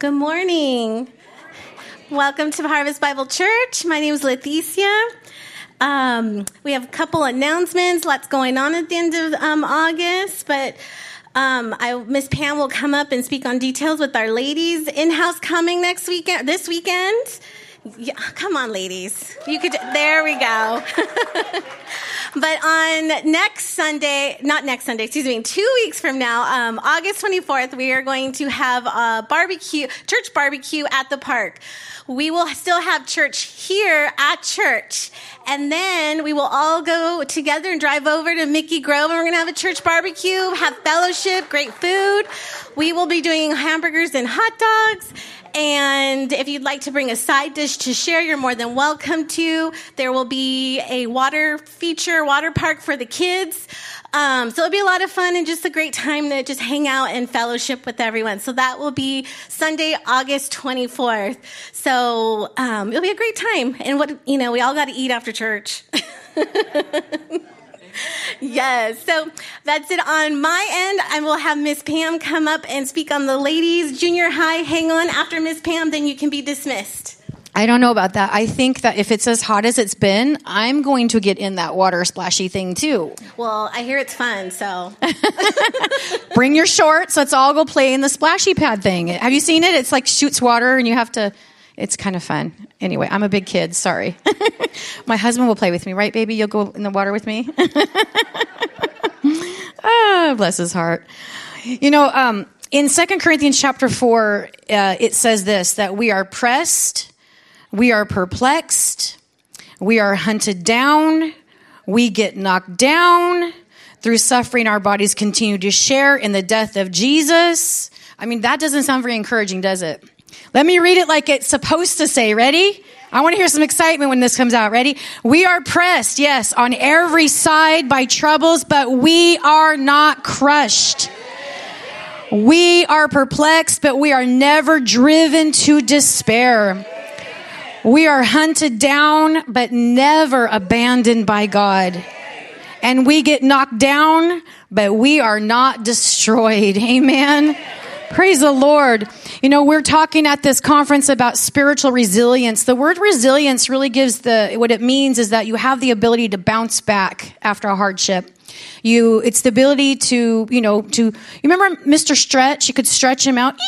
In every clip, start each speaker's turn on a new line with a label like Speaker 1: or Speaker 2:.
Speaker 1: Good morning. Welcome to Harvest Bible Church. My name is Leticia. We have a couple announcements, lots going on at the end of August, but Miss Pam will come up and speak on details with our ladies in-house coming this weekend. Yeah, come on, ladies. There we go. But on in 2 weeks from now, August 24th, we are going to have a church barbecue at the park. We will still have church here at church. And then we will all go together and drive over to Mickey Grove, and we're going to have a church barbecue, have fellowship, great food. We will be doing hamburgers and hot dogs. And if you'd like to bring a side dish to share, you're more than welcome to. There will be a water park for the kids. So it'll be a lot of fun and just a great time to just hang out and fellowship with everyone. So that will be Sunday, August 24th. So it'll be a great time. And we all got to eat after church. Yes, so that's it on my end. I will have Miss Pam come up and speak on the ladies' junior high. Hang on, after Miss Pam, then you can be dismissed.
Speaker 2: I don't know about that. I think that if it's as hot as it's been, I'm going to get in that water splashy thing too.
Speaker 1: Well, I hear it's fun, so.
Speaker 2: Bring your shorts. Let's all go play in the splashy pad thing. Have you seen it? It's like shoots water and you have to... It's kind of fun. Anyway, I'm a big kid. Sorry. My husband will play with me, right, baby? You'll go in the water with me? Bless his heart. In 2 Corinthians chapter 4, it says this, that we are pressed, we are perplexed, we are hunted down, we get knocked down. Through suffering, our bodies continue to share in the death of Jesus. I mean, that doesn't sound very encouraging, does it? Let me read it like it's supposed to say. Ready? I want to hear some excitement when this comes out. Ready? We are pressed, yes, on every side by troubles, but we are not crushed. We are perplexed, but we are never driven to despair. We are hunted down, but never abandoned by God. And we get knocked down, but we are not destroyed. Amen. Praise the Lord. We're talking at this conference about spiritual resilience. The word resilience really gives what it means is that you have the ability to bounce back after a hardship. It's the ability to you remember Mr. Stretch? You could stretch him out.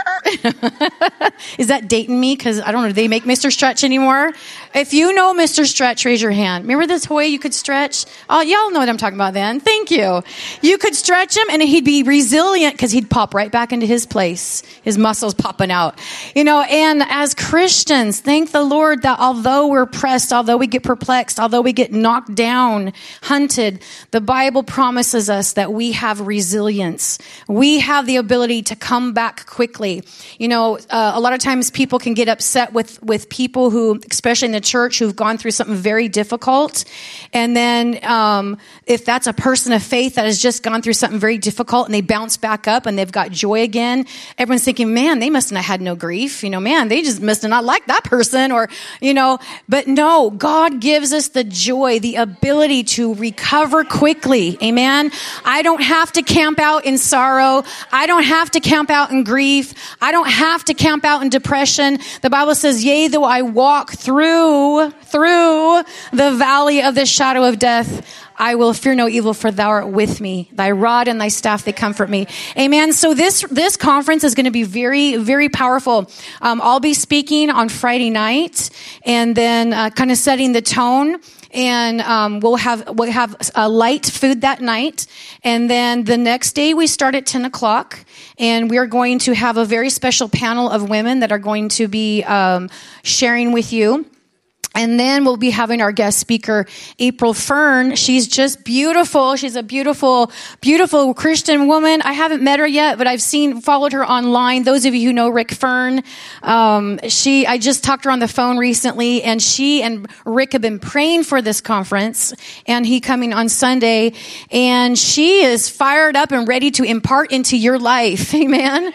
Speaker 2: Is that dating me? Because I don't know, do they make Mr. Stretch anymore? If you know Mr. Stretch, raise your hand. Remember this toy you could stretch? Oh, y'all know what I'm talking about then. Thank you. You could stretch him and he'd be resilient because he'd pop right back into his place. His muscles popping out. And as Christians, thank the Lord that although we're pressed, although we get perplexed, although we get knocked down, hunted, the Bible promises us that we have resilience. We have the ability to come back quickly. A lot of times people can get upset with people who, especially in the church, who've gone through something very difficult. And then if that's a person of faith that has just gone through something very difficult and they bounce back up and they've got joy again, everyone's thinking, man, they must have had no grief. Man, they just must have not liked that person But no, God gives us the joy, the ability to recover quickly. Amen. I don't have to camp out in sorrow. I don't have to camp out in grief. I don't have to camp out in depression. The Bible says, yea, though I walk through the valley of the shadow of death, I will fear no evil, for thou art with me. Thy rod and thy staff, they comfort me. Amen. So this conference is going to be very, very powerful. I'll be speaking on Friday night and then kind of setting the tone. And we'll have a light food that night, and then the next day we start at 10 o'clock, and we are going to have a very special panel of women that are going to be sharing with you. And then we'll be having our guest speaker, April Fern. She's just beautiful. She's a beautiful, beautiful Christian woman. I haven't met her yet, but I've followed her online. Those of you who know Rick Fern, I just talked to her on the phone recently, and she and Rick have been praying for this conference, and he coming on Sunday, and she is fired up and ready to impart into your life. Amen.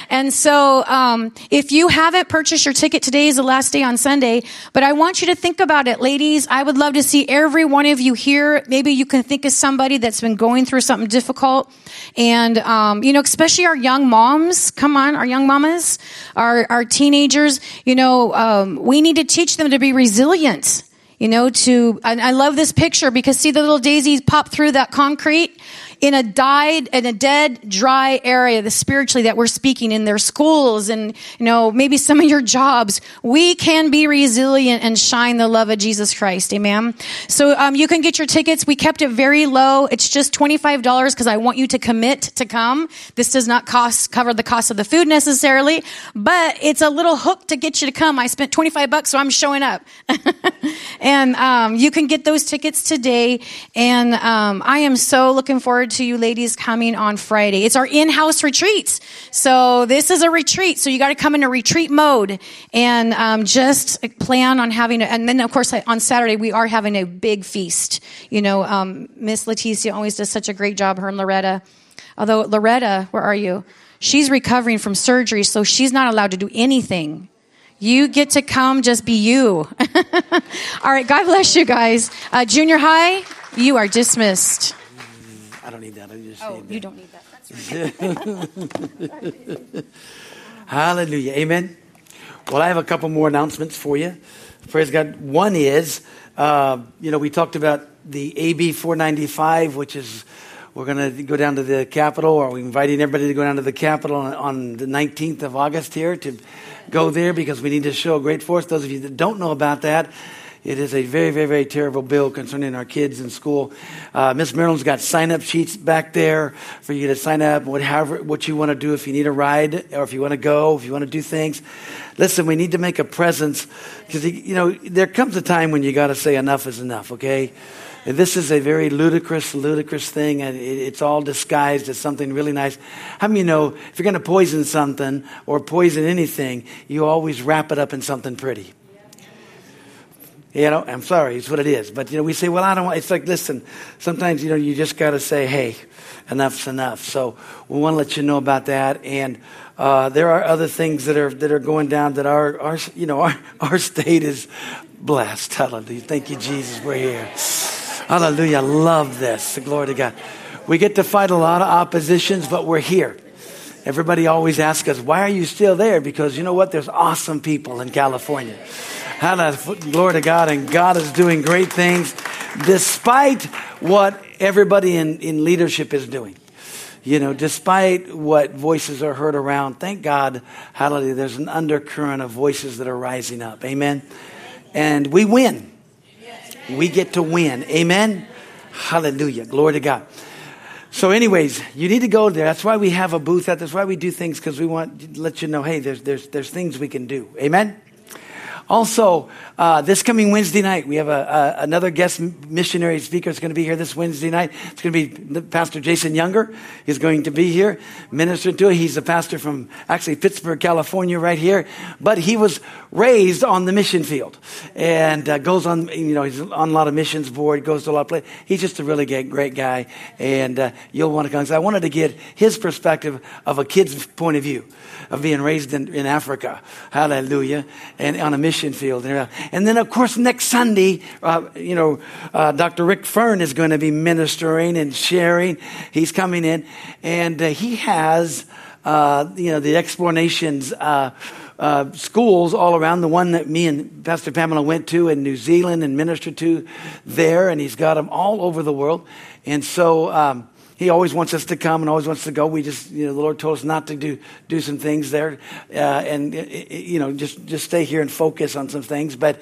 Speaker 2: And so, if you haven't purchased your ticket, today is the last day on Sunday, but I want you to think about it, ladies. I would love to see every one of you here. Maybe you can think of somebody that's been going through something difficult. And, especially our young moms. Come on, our young mamas, our teenagers, we need to teach them to be resilient. I love this picture because see the little daisies pop through that concrete in a dead, dry area, spiritually that we're speaking in their schools and, maybe some of your jobs. We can be resilient and shine the love of Jesus Christ. Amen. So, you can get your tickets. We kept it very low. It's just $25 because I want you to commit to come. This does not cover the cost of the food necessarily, but it's a little hook to get you to come. I spent $25, so I'm showing up. And, you can get those tickets today. And, I am so looking forward to you ladies coming on Friday. It's our in-house retreats. So this is a retreat. So you got to come in a retreat mode and just plan on having and then of course on Saturday we are having a big feast. Miss Leticia always does such a great job, her and Loretta. Although Loretta, where are you? She's recovering from surgery, so she's not allowed to do anything. You get to come, just be you. All right, God bless you guys. Junior high, you are dismissed.
Speaker 3: I don't need that.
Speaker 2: You don't need that. That's right.
Speaker 3: Hallelujah. Amen. Well, I have a couple more announcements for you. Praise God. One is, we talked about the AB 495, which is we're going to go down to the Capitol, or we're inviting everybody to go down to the Capitol on the 19th of August here to go there because we need to show a great force. Those of you that don't know about that, it is a very, very, very terrible bill concerning our kids in school. Miss Marilyn's got sign-up sheets back there for you to sign up, what you want to do if you need a ride or if you want to go, if you want to do things. Listen, we need to make a presence because, there comes a time when you got to say enough is enough, okay? This is a very ludicrous thing, and it's all disguised as something really nice. How many if you're going to poison something or poison anything, you always wrap it up in something pretty? I'm sorry, it's what it is. But, we say, well, I don't want, it's like, listen, sometimes, you just got to say, hey, enough's enough. So we want to let you know about that. And there are other things that are going down that our state is blessed. Hallelujah. Thank you, Jesus. We're here. Hallelujah. I love this. Glory to God. We get to fight a lot of oppositions, but we're here. Everybody always asks us, why are you still there? Because you know what? There's awesome people in California. Glory to God, and God is doing great things despite what everybody in leadership is doing. Despite what voices are heard around, thank God, hallelujah, there's an undercurrent of voices that are rising up. Amen. And we win. We get to win. Amen. Hallelujah. Glory to God. So anyways, you need to go there. That's why we have a booth. That's why we do things, because we want to let you know, hey, there's things we can do. Amen. Also, this coming Wednesday night, we have another guest missionary speaker is going to be here this Wednesday night. It's going to be Pastor Jason Younger. He's going to be here ministering to it. He's a pastor from actually Pittsburgh, California, right here. But he was raised on the mission field and goes on, he's on a lot of missions board, goes to a lot of places. He's just a really great guy. And you'll want to come. So I wanted to get his perspective of a kid's point of view of being raised in Africa. Hallelujah. And on a mission field. And then, of course, next Sunday, Dr. Rick Fern is going to be ministering and sharing. He's coming in, and he has, the Explanations schools all around. The one that me and Pastor Pamela went to in New Zealand and ministered to there, and he's got them all over the world. And so, he always wants us to come and always wants to go. We just, the Lord told us not to do some things there, and just stay here and focus on some things. But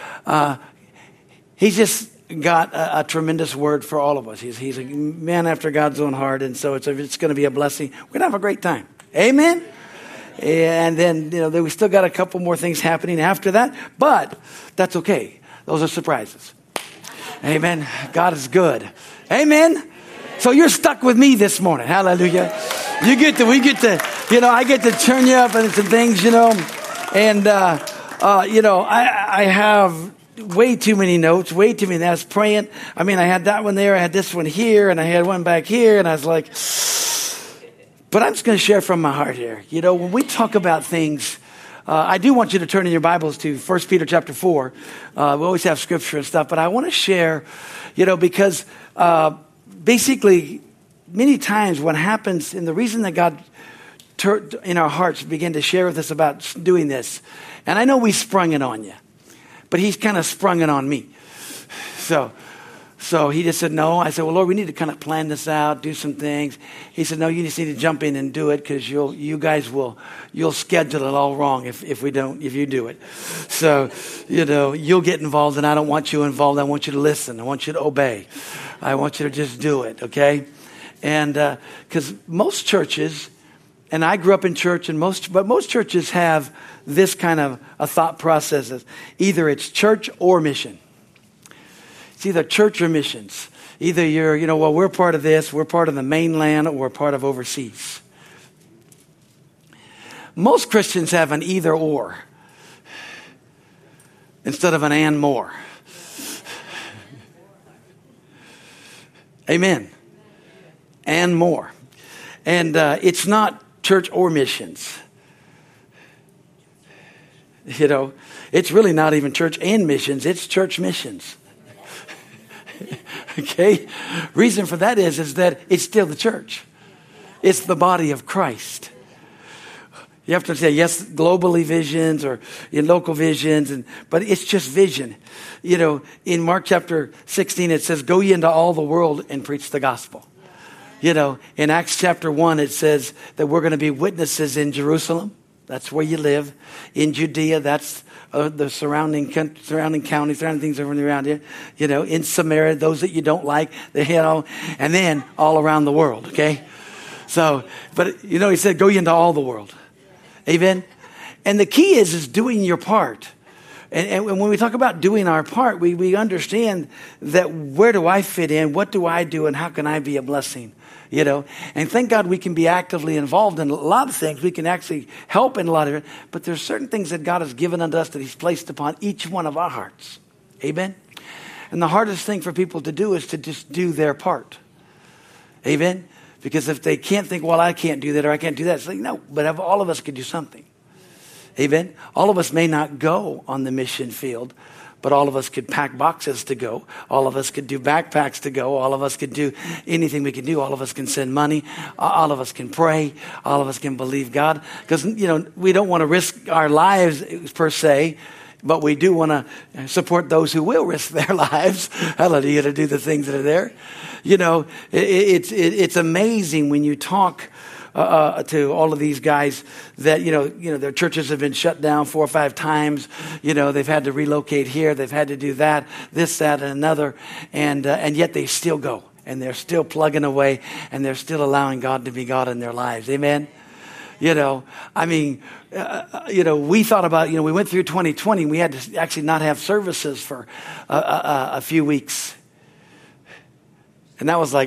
Speaker 3: he's just got a tremendous word for all of us. He's a man after God's own heart, and so it's going to be a blessing. We're gonna have a great time. Amen. And then we still got a couple more things happening after that, but that's okay. Those are surprises. Amen. God is good. Amen. So you're stuck with me this morning. Hallelujah. We get to, I get to turn you up and some things, and, I have way too many notes, way too many. I was praying. I had that one there. I had this one here and I had one back here. And I was like, But I'm just going to share from my heart here. You know, when we talk about things, I do want you to turn in your Bibles to 1 Peter chapter 4. We always have scripture and stuff, but I want to share, you know, because basically many times what happens, and the reason that God in our hearts began to share with us about doing this, and I know we sprung it on you, but he's kind of sprung it on me. So he just said, no. I said, well, Lord, we need to kind of plan this out, do some things. He said, no, you just need to jump in and do it because you'll schedule it all wrong if you do it. So, you know, you'll get involved and I don't want you involved. I want you to listen. I want you to obey. I want you to just do it. Okay. And, cause most churches, and I grew up in church but most churches have this kind of a thought process. Either it's church or mission. It's either church or missions. Either you're, you know, well, we're part of this, we're part of the mainland, or we're part of overseas. Most Christians have an either or instead of an and more. Amen. And more. And it's not church or missions. You know, it's really not even church and missions, it's church missions. Okay? Reason for that is that it's still the church. It's the body of Christ. You have to say, yes, globally visions or in local visions, but it's just vision. You know, in Mark chapter 16, it says, go ye into all the world and preach the gospel. You know, in Acts chapter 1, it says that we're going to be witnesses in Jerusalem. That's where you live. In Judea, that's the surrounding counties, surrounding things around you. You know, in Samaria, those that you don't like, you know, and then all around the world, okay? So, but, you know, he said, go into all the world. Amen? And the key is doing your part. And when we talk about doing our part, we understand that where do I fit in? What do I do? And how can I be a blessing? You know, and thank God we can be actively involved in a lot of things. We can actually help in a lot of it. But there's certain things that God has given unto us that he's placed upon each one of our hearts. Amen? And the hardest thing for people to do is to just do their part. Amen? Because if they can't think, well, I can't do that or I can't do that. It's like, no, but all of us could do something. Amen? All of us may not go on the mission field, but all of us could pack boxes to go. All of us could do backpacks to go. All of us could do anything we can do. All of us can send money. All of us can pray. All of us can believe God. Because, you know, we don't want to risk our lives per se, but we do want to support those who will risk their lives. Hallelujah, to do the things that are there. You know, it's amazing when you talk to all of these guys that, you know, their churches have been shut down 4 or 5 times. You know, they've had to relocate here. They've had to do that, this, that, and another. And yet they still go and they're still plugging away and they're still allowing God to be God in their lives. Amen. You know, I mean, you know, we thought about, you know, we went through 2020. We had to actually not have services for a few weeks. And that was like,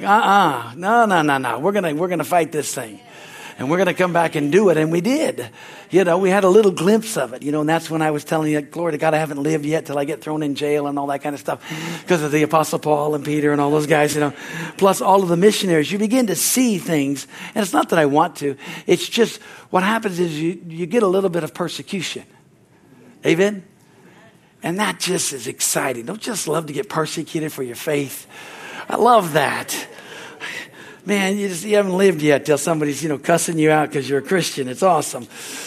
Speaker 3: no. We're going to fight this thing. And we're going to come back and do it. And we did. You know, we had a little glimpse of it, you know, and that's when I was telling you, glory to God, I haven't lived yet till I get thrown in jail and all that kind of stuff because of the Apostle Paul and Peter and all those guys, you know, plus all of the missionaries. You begin to see things. And it's not that I want to. It's just what happens is you get a little bit of persecution. Amen? And that just is exciting. Don't you just love to get persecuted for your faith? I love that. Man, you haven't lived yet till somebody's, you know, cussing you out because you're a Christian. It's awesome.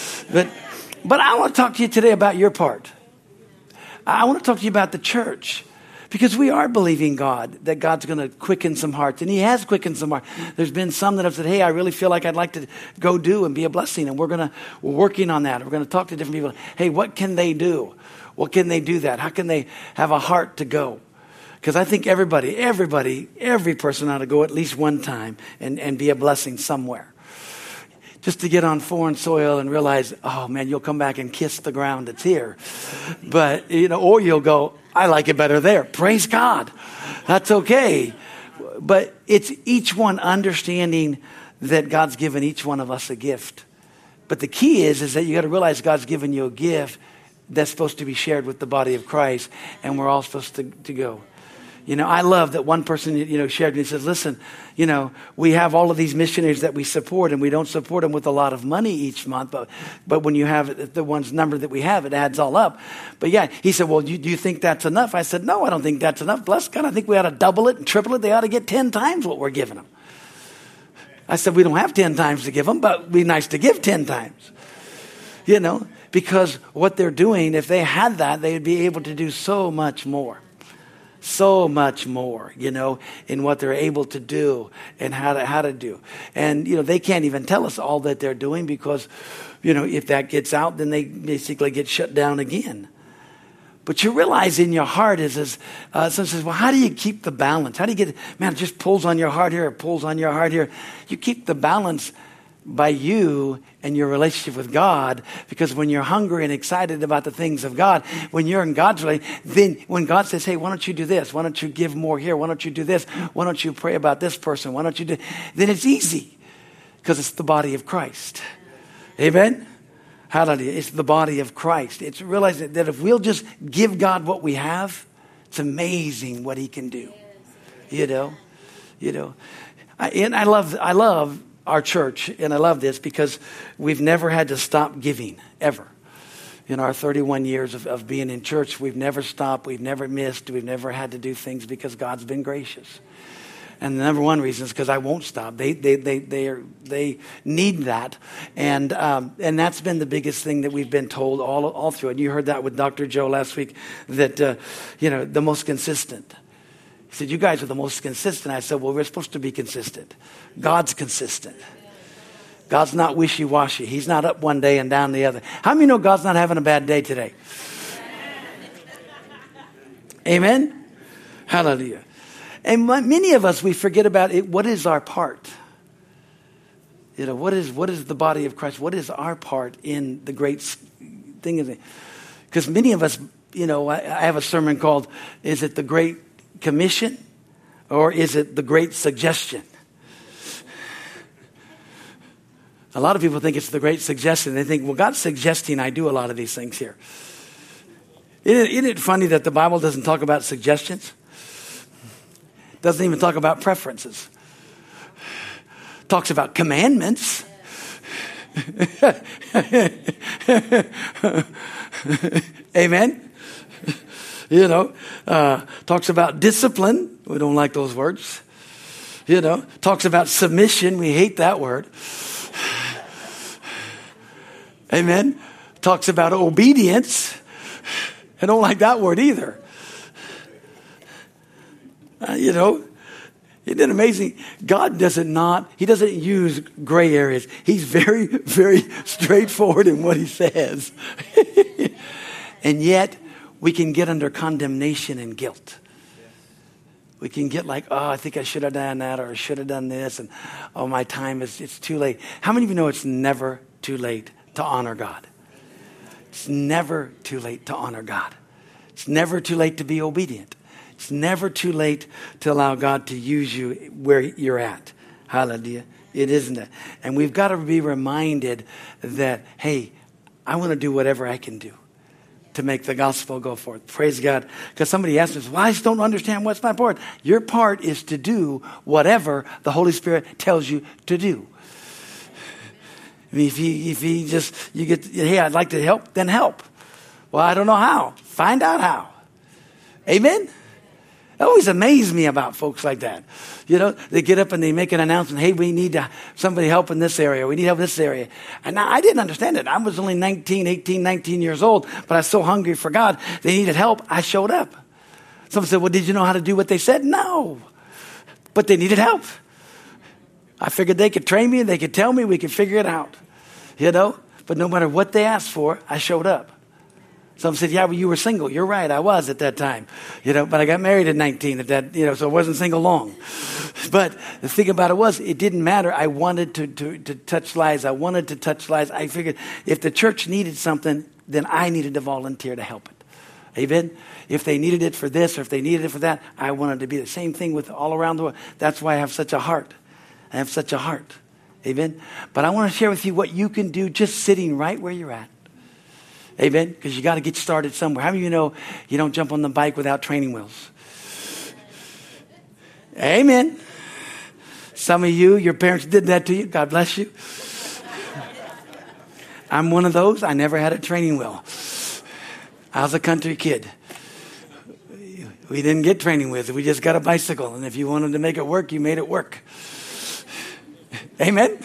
Speaker 3: But I want to talk to you today about your part. I want to talk to you about the church because we are believing God, that God's going to quicken some hearts. And he has quickened some hearts. There's been some that have said, hey, I really feel like I'd like to go do and be a blessing. And we're working on that. We're going to talk to different people. Hey, what can they do? What can they do that? How can they have a heart to go? Because I think every person ought to go at least one time and be a blessing somewhere. Just to get on foreign soil and realize, oh man, you'll come back and kiss the ground that's here. But, you know, or you'll go, I like it better there. Praise God. That's okay. But it's each one understanding that God's given each one of us a gift. But the key is that you got to realize God's given you a gift that's supposed to be shared with the body of Christ. And we're all supposed to go. You know, I love that one person, shared with me and says, listen, we have all of these missionaries that we support, and we don't support them with a lot of money each month. But when you have the one's number that we have, it adds all up. But yeah, he said, well, do you think that's enough? I said, no, I don't think that's enough. Bless God, I think we ought to double it and triple it. They ought to get 10 times what we're giving them. I said, we don't have 10 times to give them, but it'd be nice to give 10 times. Because what they're doing, if they had that, they would be able to do so much more. So much more, in what they're able to do and how to do. And, they can't even tell us all that they're doing because, if that gets out, then they basically get shut down again. But you realize in your heart someone says, well, how do you keep the balance? How do you get, it just pulls on your heart here, it pulls on your heart here. You keep the balance by you and your relationship with God, because when you're hungry and excited about the things of God, when you're in God's relationship, then when God says, hey, why don't you do this? Why don't you give more here? Why don't you do this? Why don't you pray about this person? Why don't you do, then it's easy because it's the body of Christ. Amen? Hallelujah. It's the body of Christ. It's realizing that if we'll just give God what we have, it's amazing what he can do. And I love our church, and I love this because we've never had to stop giving, ever. In our 31 years of being in church, we've never stopped, we've never missed, we've never had to do things because God's been gracious. And the number one reason is because I won't stop. They need that, and that's been the biggest thing that we've been told all through. And you heard that with Dr. Joe last week, that the most consistent. He said, you guys are the most consistent. I said, well, we're supposed to be consistent. God's consistent. God's not wishy-washy. He's not up one day and down the other. How many know God's not having a bad day today? Amen? Hallelujah. And many of us, we forget about it. What is our part? What is the body of Christ? What is our part in the great thing? Because many of us, I have a sermon called, is it the Great Commission or is it the Great Suggestion? A lot of people think it's the Great Suggestion. They think, well, God's suggesting I do a lot of these things here. Isn't it funny that the Bible doesn't talk about suggestions? Doesn't even talk about preferences. Talks about commandments. Amen? Talks about discipline. We don't like those words. Talks about submission. We hate that word. Amen? Talks about obedience. I don't like that word either. Isn't it amazing? God he doesn't use gray areas. He's very, very straightforward in what he says. And yet, we can get under condemnation and guilt. We can get like, oh, I think I should have done that, or I should have done this, and oh, my time it's too late. How many of you know it's never too late to honor God? It's never too late to honor God. It's never too late to be obedient. It's never too late to allow God to use you where you're at. Hallelujah. It isn't it? And we've got to be reminded that, hey, I want to do whatever I can do to make the gospel go forth. Praise God. Because somebody asked me, well, I just don't understand what's my part. Your part is to do whatever the Holy Spirit tells you to do. I mean, if you get, hey, I'd like to help, then help. Well, I don't know how. Find out how. Amen? It always amazed me about folks like that. They get up and they make an announcement, hey, we need somebody help in this area. We need help in this area. And I didn't understand it. I was only 19 years old, but I was so hungry for God. They needed help. I showed up. Someone said, well, did you know how to do what they said? No. But they needed help. I figured they could train me and they could tell me, we could figure it out. But no matter what they asked for, I showed up. Some said, yeah, well, you were single. You're right, I was at that time. But I got married at 19 at that, so I wasn't single long. But the thing about it was, it didn't matter. I wanted to touch lives. I wanted to touch lives. I figured if the church needed something, then I needed to volunteer to help it. Amen? If they needed it for this or if they needed it for that, I wanted to be the same thing with all around the world. That's why I have such a heart. I have such a heart. Amen? But I want to share with you what you can do just sitting right where you're at. Amen? Because you got to get started somewhere. How many of you know you don't jump on the bike without training wheels? Amen. Some of you, your parents did that to you. God bless you. I'm one of those. I never had a training wheel. I was a country kid. We didn't get training wheels. We just got a bicycle. And if you wanted to make it work, you made it work. Amen.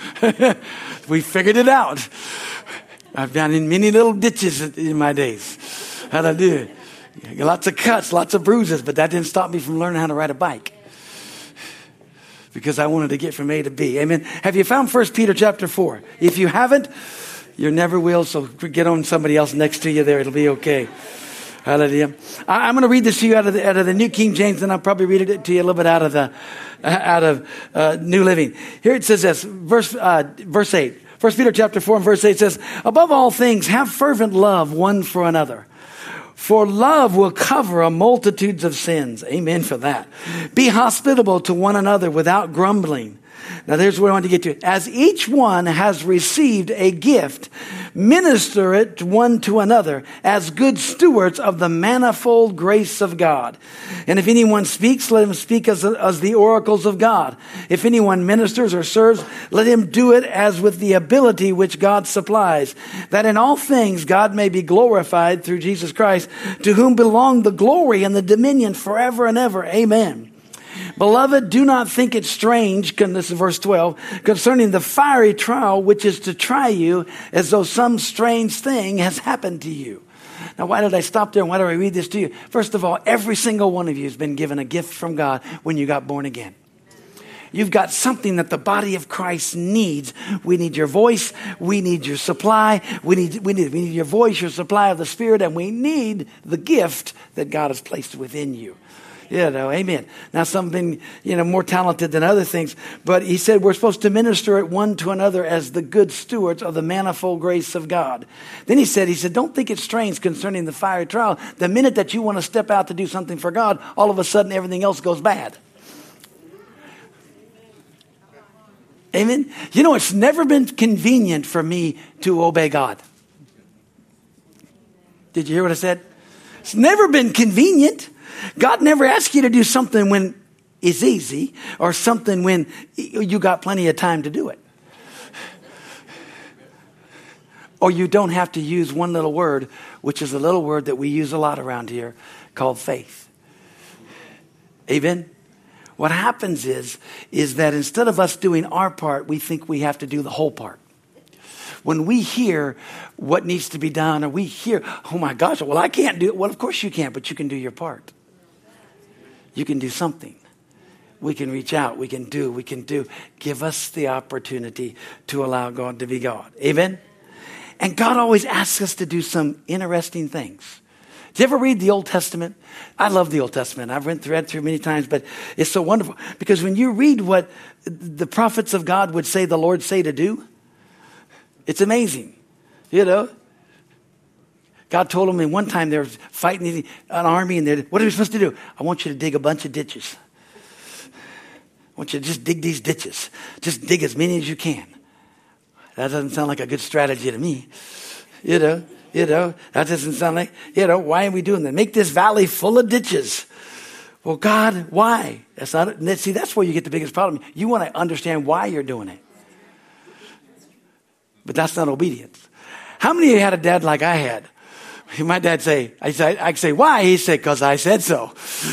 Speaker 3: We figured it out. I've been in many little ditches in my days. Hallelujah. Lots of cuts, lots of bruises, but that didn't stop me from learning how to ride a bike. Because I wanted to get from A to B. Amen. Have you found 1 Peter chapter 4? If you haven't, you never will. So get on somebody else next to you there. It'll be okay. Hallelujah. I'm going to read this to you out of the New King James, and I'll probably read it to you a little bit out of New Living. Here it says this, verse 8. 1 Peter chapter 4 and verse 8 says, above all things, have fervent love one for another. For love will cover a multitudes of sins. Amen for that. Be hospitable to one another without grumbling. Now there's where I want to get to. As each one has received a gift, minister it one to another as good stewards of the manifold grace of God. And if anyone speaks, let him speak as the oracles of God. If anyone ministers or serves, let him do it as with the ability which God supplies, that in all things God may be glorified through Jesus Christ, to whom belong the glory and the dominion forever and ever. Amen. Beloved, do not think it strange, this is verse 12, concerning the fiery trial which is to try you as though some strange thing has happened to you. Now, why did I stop there and why do I read this to you? First of all, every single one of you has been given a gift from God when you got born again. You've got something that the body of Christ needs. We need your voice. We need your supply. We need your voice, your supply of the Spirit, and we need the gift that God has placed within you. Amen. Now, some been, more talented than other things, but he said we're supposed to minister it one to another as the good stewards of the manifold grace of God. Then he said, don't think it's strange concerning the fiery trial. The minute that you want to step out to do something for God, all of a sudden everything else goes bad. Amen. It's never been convenient for me to obey God. Did you hear what I said? It's never been convenient. God never asks you to do something when it's easy or something when you got plenty of time to do it. Or you don't have to use one little word, which is a little word that we use a lot around here called faith. Amen. What happens is that instead of us doing our part, we think we have to do the whole part. When we hear what needs to be done, or we hear, oh my gosh, well, I can't do it. Well, of course you can't, but you can do your part. You can do something. We can reach out. We can do. Give us the opportunity to allow God to be God. Amen? And God always asks us to do some interesting things. Did you ever read the Old Testament? I love the Old Testament. I've read through many times, but it's so wonderful. Because when you read what the prophets of God would say the Lord say to do, it's amazing. God told them in one time they were fighting an army, and what are we supposed to do? I want you to dig a bunch of ditches. I want you to just dig these ditches. Just dig as many as you can. That doesn't sound like a good strategy to me. That doesn't sound like, why are we doing that? Make this valley full of ditches. Well, God, why? That's where you get the biggest problem. You want to understand why you're doing it. But that's not obedience. How many of you had a dad like I had? My dad I'd say, why? He said, because I said so.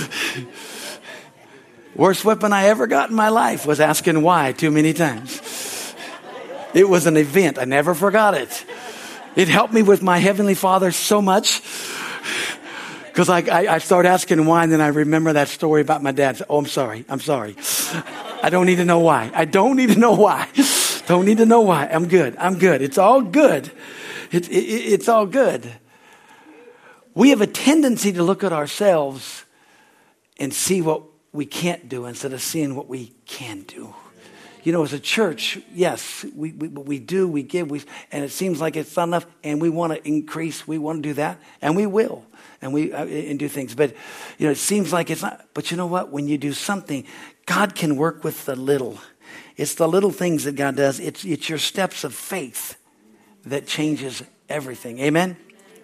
Speaker 3: Worst whipping I ever got in my life was asking why too many times. It was an event. I never forgot it. It helped me with my Heavenly Father so much. Because I started asking why, and then I remember that story about my dad. Oh, I'm sorry. I don't need to know why. Don't need to know why. I'm good. It's all good. It's all good. We have a tendency to look at ourselves and see what we can't do instead of seeing what we can do. As a church, yes, we do, we give, and it seems like it's not enough, and we want to increase, we want to do that, and we will, and do things. But, it seems like it's not. But you know what? When you do something, God can work with the little. It's the little things that God does. It's your steps of faith that changes everything. Amen?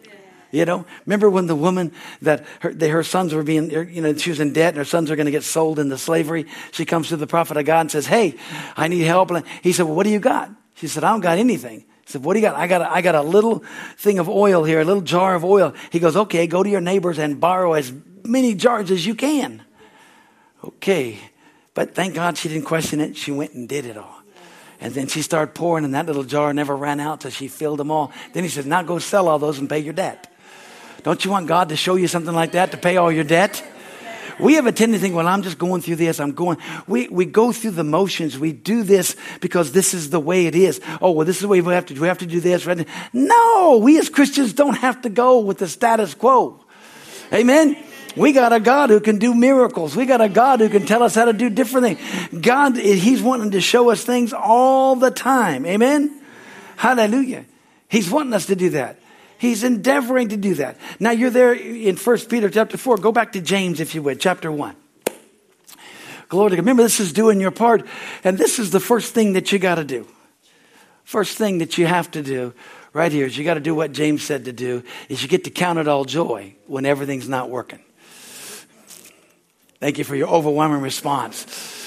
Speaker 3: You know, remember when the woman that her sons were being, she was in debt and her sons were going to get sold into slavery. She comes to the prophet of God and says, hey, I need help. And he said, well, what do you got? She said, I don't got anything. He said, what do you got? I got a little thing of oil here, a little jar of oil. He goes, okay, go to your neighbors and borrow as many jars as you can. Okay. But thank God she didn't question it. She went and did it all. And then she started pouring, and that little jar never ran out till she filled them all. Then he says, now go sell all those and pay your debt. Don't you want God to show you something like that to pay all your debt? We have a tendency to think, well, I'm just going through this. We go through the motions. We do this because this is the way it is. Oh, well, this is the way we have to do this. No, we as Christians don't have to go with the status quo. Amen. We got a God who can do miracles. We got a God who can tell us how to do different things. God, he's wanting to show us things all the time. Amen. Hallelujah. He's wanting us to do that. He's endeavoring to do that. Now you're there in 1 Peter chapter 4. Go back to James, if you would, chapter 1. Glory to God. Remember, this is doing your part. And this is the first thing that you got to do. First thing that you have to do right here is you got to do what James said to do, is you get to count it all joy when everything's not working. Thank you for your overwhelming response.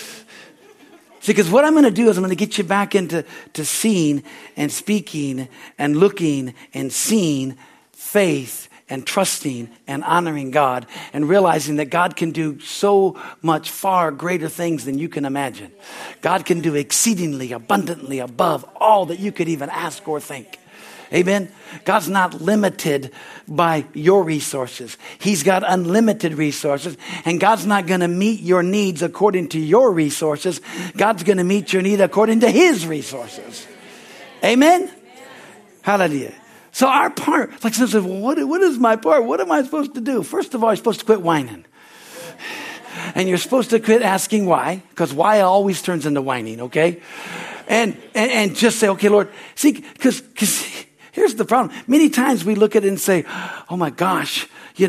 Speaker 3: See, because what I'm going to do is I'm going to get you back into seeing and speaking and looking and seeing faith and trusting and honoring God and realizing that God can do so much far greater things than you can imagine. God can do exceedingly abundantly above all that you could even ask or think. Amen. God's not limited by your resources. He's got unlimited resources, and God's not going to meet your needs according to your resources. God's going to meet your need according to his resources. Amen. Hallelujah. So our part, like someone says, well, what is my part? What am I supposed to do? First of all, you're supposed to quit whining. And you're supposed to quit asking why, because why always turns into whining, okay? And just say, okay, Lord, see, because here's the problem. Many times we look at it and say, oh my gosh,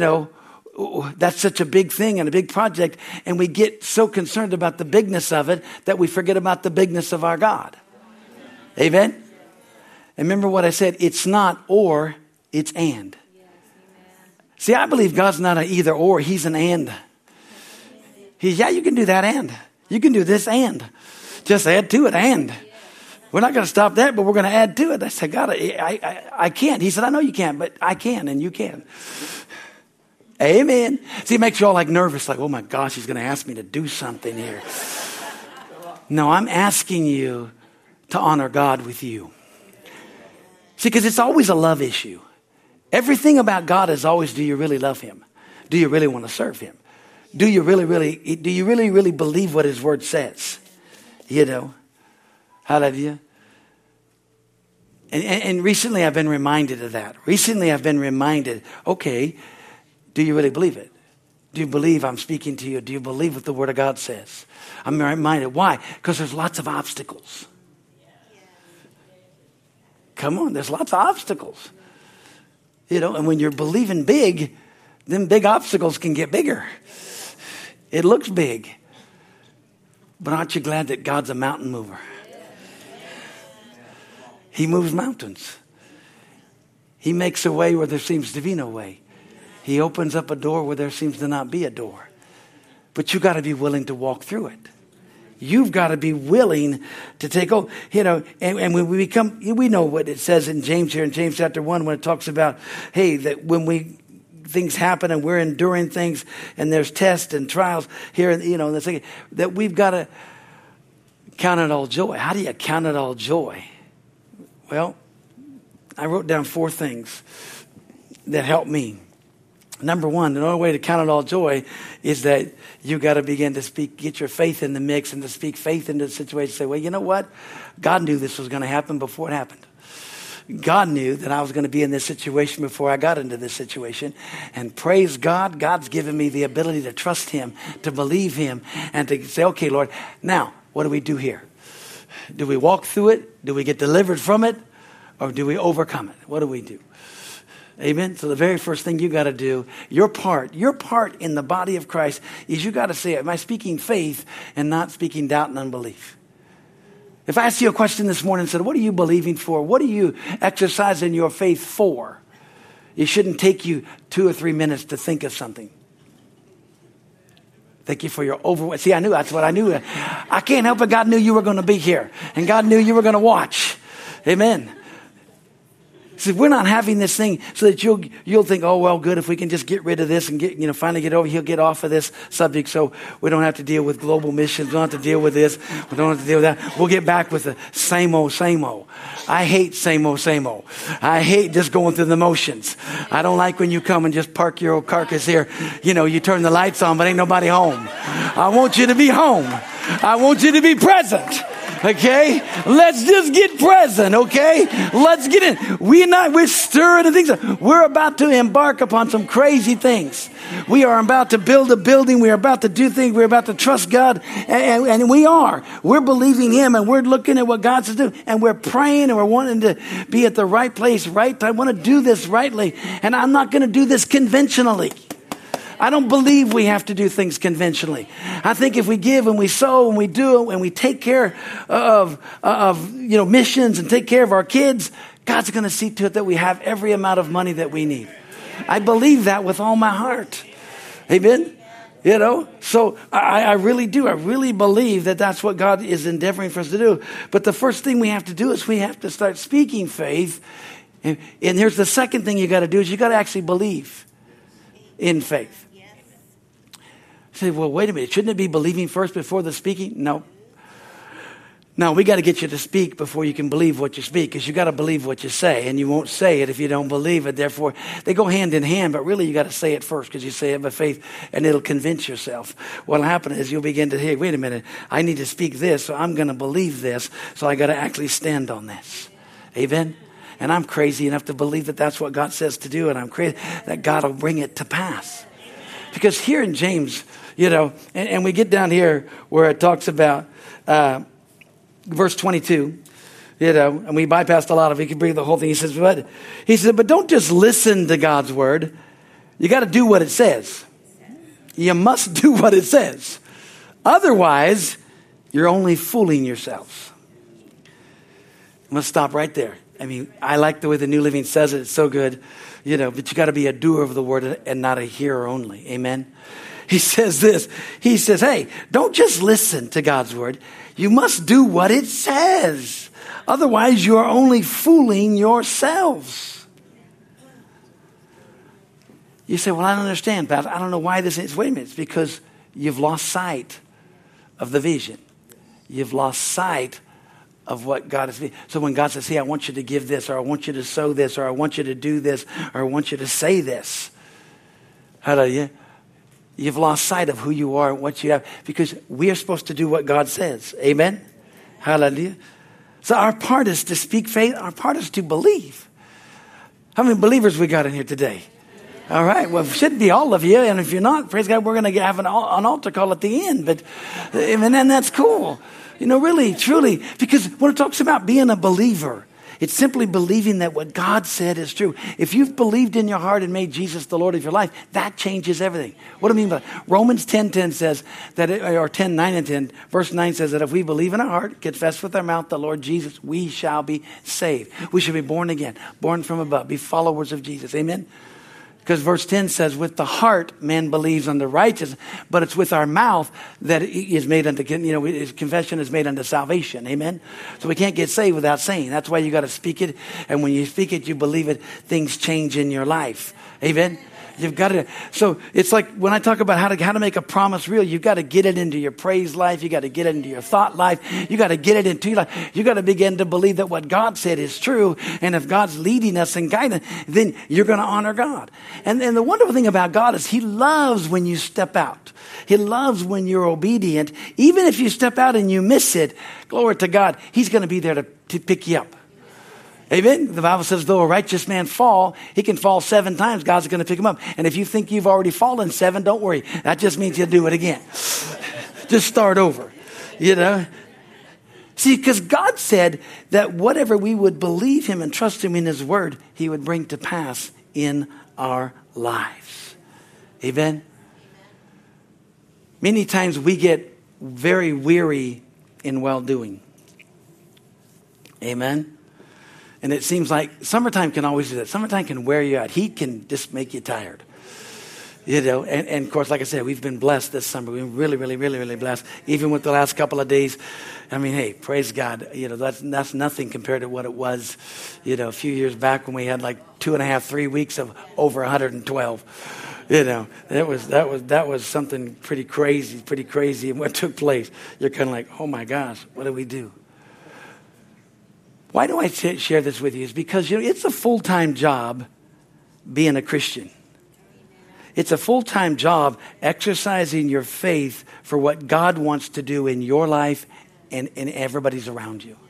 Speaker 3: that's such a big thing and a big project. And we get so concerned about the bigness of it that we forget about the bigness of our God. Amen. And remember what I said, it's not or, it's and. See, I believe God's not an either or, he's an and. You can do that and. You can do this and. Just add to it and. We're not going to stop that, but we're going to add to it. I said, God, I can't. He said, I know you can't, but I can and you can. Amen. See, it makes you all like nervous, like, oh my gosh, he's going to ask me to do something here. No, I'm asking you to honor God with you. See, because it's always a love issue. Everything about God is always, do you really love him? Do you really want to serve him? Do you really believe what his word says? Hallelujah. And recently I've been reminded of that. Recently I've been reminded, okay, do you really believe it? Do you believe I'm speaking to you? Do you believe what the word of God says? I'm reminded. Why? Because there's lots of obstacles. Come on, there's lots of obstacles. And when you're believing big, then big obstacles can get bigger. It looks big. But aren't you glad that God's a mountain mover? He moves mountains. He makes a way where there seems to be no way. He opens up a door where there seems to not be a door. But you got to be willing to walk through it. You've got to be willing to take over, and when we know what it says in James here in James chapter 1, when it talks about, hey, that when things happen and we're enduring things and there's tests and trials here, that we've got to count it all joy. How do you count it all joy? Well, I wrote down 4 things that helped me. Number 1, the only way to count it all joy is that you got to begin to get your faith in the mix and to speak faith into the situation. Say, well, you know what? God knew this was going to happen before it happened. God knew that I was going to be in this situation before I got into this situation. And praise God, God's given me the ability to trust him, to believe him, and to say, okay, Lord, now what do we do here? Do we walk through it? Do we get delivered from it? Or do we overcome it? What do we do? Amen. So the very first thing you got to do, your part in the body of Christ is you got to say, am I speaking faith and not speaking doubt and unbelief? If I asked you a question this morning and said, what are you believing for? What are you exercising your faith for? It shouldn't take you 2 or 3 minutes to think of something. Thank you for your overwhelm. See, I knew that's what I knew. I can't help it. God knew you were going to be here. And God knew you were going to watch. Amen. See, we're not having this thing so that you'll think, oh, well, good, if we can just get rid of this and finally get over, he'll get off of this subject so we don't have to deal with global missions. We don't have to deal with this. We don't have to deal with that. We'll get back with the same old, same old. I hate same old, same old. I hate just going through the motions. I don't like when you come and just park your old carcass here. You turn the lights on, but ain't nobody home. I want you to be home. I want you to be present. Okay, let's just get present. Okay, let's get in. We're stirring the things. We're about to embark upon some crazy things. We are about to build a building. We are about to do things. We're about to trust God, and we are. We're believing Him, and we're looking at what God says do, and we're praying, and we're wanting to be at the right place, right time. I want to do this rightly, and I'm not going to do this conventionally. I don't believe we have to do things conventionally. I think if we give and we sow and we do it and we take care of missions and take care of our kids, God's going to see to it that we have every amount of money that we need. I believe that with all my heart. Amen. So I really do. I really believe that that's what God is endeavoring for us to do. But the first thing we have to do is we have to start speaking faith. And here's the second thing you got to do is you got to actually believe in faith. You say, well, wait a minute. Shouldn't it be believing first before the speaking? No, we got to get you to speak before you can believe what you speak, because you got to believe what you say, and you won't say it if you don't believe it. Therefore, they go hand in hand, but really you got to say it first, because you say it by faith, and it'll convince yourself. What'll happen is you'll begin to, hey, wait a minute, I need to speak this, so I'm going to believe this, so I got to actually stand on this. Amen? And I'm crazy enough to believe that that's what God says to do, and I'm crazy that God will bring it to pass. Because here in James, and we get down here where it talks about verse 22, and we bypassed a lot of it. You can read the whole thing. He says, but don't just listen to God's word. You got to do what it says. You must do what it says. Otherwise, you're only fooling yourselves. I'm going to stop right there. I mean, I like the way the New Living says it. It's so good, but you got to be a doer of the word and not a hearer only. Amen. He says this. He says, hey, don't just listen to God's word. You must do what it says. Otherwise, you are only fooling yourselves. You say, well, I don't understand, Pastor. I don't know why this is. Wait a minute. It's because you've lost sight of the vision. You've lost sight of what God is. So when God says, hey, I want you to give this, or I want you to sow this, or I want you to do this, or I want you to say this. Hallelujah. You've lost sight of who you are and what you have, because we are supposed to do what God says. Amen. Hallelujah. So our part is to speak faith. Our part is to believe. How many believers we got in here today? All right. Well, it should be all of you. And if you're not, praise God, we're going to have an altar call at the end. But and that's cool. Really, truly, because when it talks about being a believer, it's simply believing that what God said is true. If you've believed in your heart and made Jesus the Lord of your life, that changes everything. What do I mean by that? Romans 10:10 says that, or 10:9 and 10, verse 9 says that if we believe in our heart, confess with our mouth the Lord Jesus, we shall be saved. We shall be born again, born from above, be followers of Jesus. Amen. Because verse 10 says, with the heart, man believes unto righteousness, but it's with our mouth that is made unto, his confession is made unto salvation. Amen. So we can't get saved without saying. That's why you got to speak it. And when you speak it, you believe it, things change in your life. Amen. You've got to. So it's like when I talk about how to make a promise real, you've got to get it into your praise life. You got to get it into your thought life. You got to get it into your life. You got to begin to believe that what God said is true. And if God's leading us and guiding, then you're going to honor God. And the wonderful thing about God is He loves when you step out. He loves when you're obedient. Even if you step out and you miss it, glory to God, He's going to be there to pick you up. Amen. The Bible says, though a righteous man fall, he can fall 7 times. God's going to pick him up. And if you think you've already fallen 7, don't worry. That just means you'll do it again. Just start over. See, because God said that whatever we would believe Him and trust Him in His word, He would bring to pass in our lives. Amen. Many times we get very weary in well-doing. Amen. And it seems like summertime can always do that. Summertime can wear you out. Heat can just make you tired. And of course, like I said, we've been blessed this summer. We've been really, really, really, really blessed. Even with the last couple of days, I mean, hey, praise God. That's nothing compared to what it was, a few years back when we had like 2.5, 3 weeks of over 112. That was something pretty crazy. And what took place, you're kind of like, oh my gosh, what do we do? Why do I share this with you? Is because, it's a full-time job being a Christian. It's a full-time job exercising your faith for what God wants to do in your life and everybody's around you.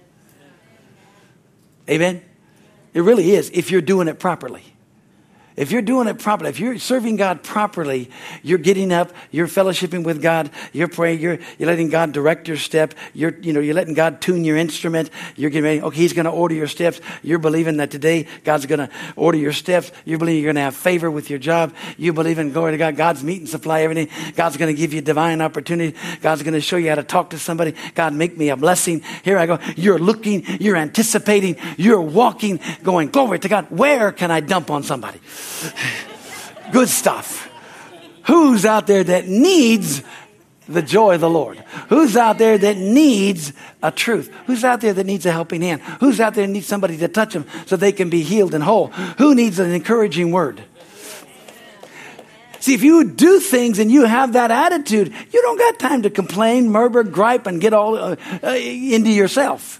Speaker 3: Amen? It really is, if you're doing it properly. If you're doing it properly, if you're serving God properly, you're getting up, you're fellowshipping with God, you're praying, you're letting God direct your step, you're letting God tune your instrument, you're getting ready, okay, He's going to order your steps, you're believing that today God's going to order your steps, you believe you're going to have favor with your job, you believe in, glory to God, God's meet and supply everything, God's going to give you divine opportunity, God's going to show you how to talk to somebody, God make me a blessing, here I go, you're looking, you're anticipating, you're walking, going, glory to God, where can I dump on somebody? Good stuff. Who's out there that needs the joy of the Lord? Who's out there that needs a truth? Who's out there that needs a helping hand? Who's out there that needs somebody to touch them so they can be healed and whole? Who needs an encouraging word? See, if you do things and you have that attitude, you don't got time to complain, murmur, gripe, and get all into yourself.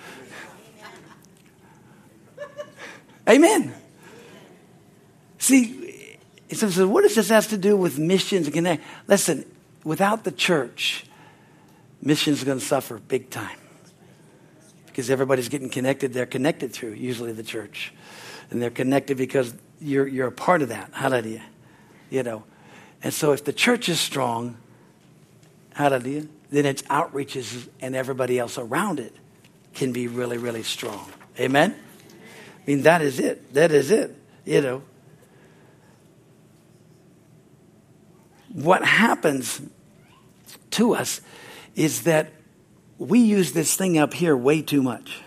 Speaker 3: Amen. See, so what does this have to do with missions? Listen, without the church, missions are going to suffer big time. Because everybody's getting connected. They're connected through usually the church. And they're connected because you're a part of that. Hallelujah. And so if the church is strong, hallelujah, then its outreaches and everybody else around it can be really, really strong. Amen? I mean, that is it. That is it. What happens to us is that we use this thing up here way too much.